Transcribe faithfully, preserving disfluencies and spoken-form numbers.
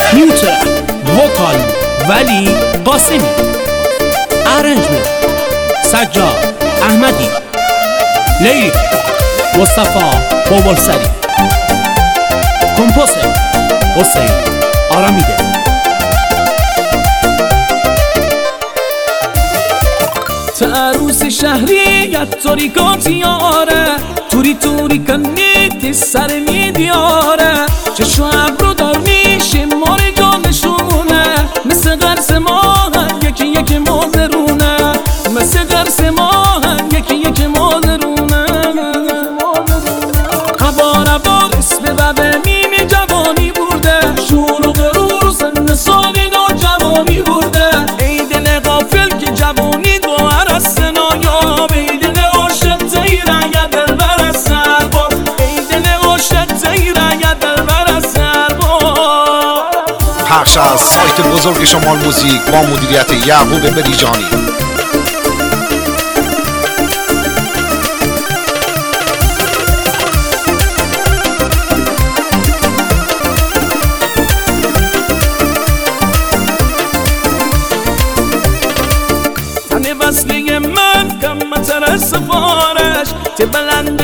نیوترک وکال ولی قاسمی، ارنجمنت سجاد احمدی، لیریک مصطفی بابالسری، کمپوزر حسین آرامیده. تا عروس شهریت توری کاتیاره، توری توری کنیتی سر میدیاره، چشو ابرو دار میشه مار جانشونه، مثل قرص ماهن یکی یکی مادرونه، مثل قرص ماهن یکی یکی مادرونه. هبار هبار اسم ببه میمی جوانی برده، شور و غرور سن سالی دو جوانی برده، ای دل غافل که جوانی دو عرص نایاب، ای دل عاشق تیره یا دل بر سربار، ای دل عاشق تیره یا دل بر سربار. پخش از سایت بزرگ شمال موزیک با مدیریت یعقوب بریجانی. وصلی من کم متر سفارش، تی بلند